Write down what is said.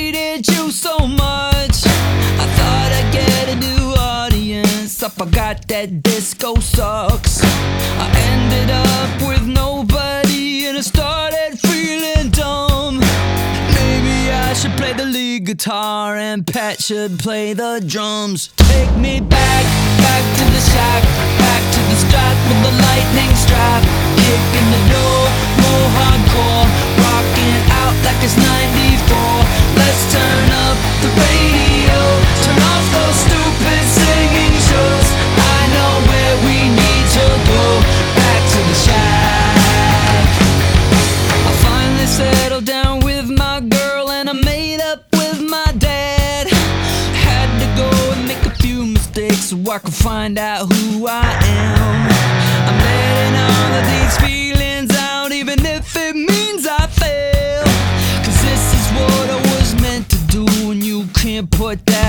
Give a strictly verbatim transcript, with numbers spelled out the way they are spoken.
hated you so much. I thought I'd get a new audience. I forgot that disco sucks. I ended up with nobody and I started feeling dumb. Maybe I should play the lead guitar and Pat should play the drums. Take me back, back to the shack, back to the strap with the lightning strap. Kicking the door, more hardcore, rocking out like it's ninety-four. Let's turn up the radio, turn off those stupid singing shows. I know where we need to go, back to the shack. I finally settled down with my girl and I made up with my dad. Had to go and make a few mistakes so I could find out who I am. I'm letting all of these feelings out, even if it means I fail. Cause this is what I was meant to do, and you can't put that